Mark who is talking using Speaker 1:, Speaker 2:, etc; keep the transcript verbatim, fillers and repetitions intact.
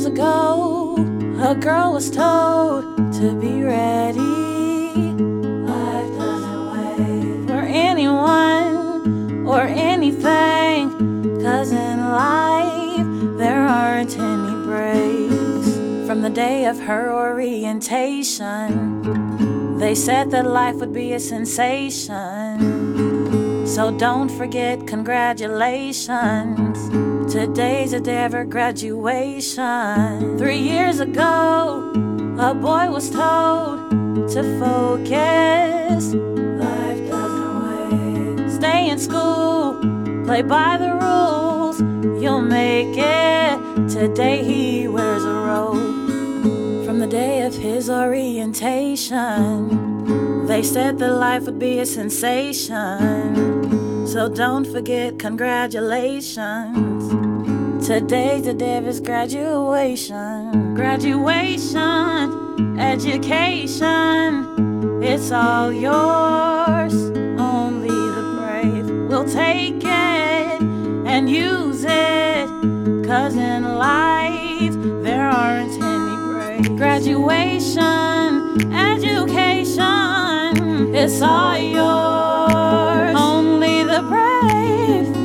Speaker 1: years ago, a girl was told to be ready. Life doesn't wait for anyone or anything, 'cause in life there aren't any breaks. From the day of her orientation, they said that life would be a sensation. So don't forget, congratulations. Today's a day of her graduation. Three years ago, a boy was told to focus. Life doesn't wait. Stay in school, play by the rules, you'll make it. Today he wears a robe. From the day of his orientation, they said that life would be a sensation. So don't forget, congratulations. Today's the day of his graduation. Graduation, education, it's all yours. Only the brave will take it and use it, 'cause in life there aren't any breaks. Graduation, education, it's all yours. Only the brave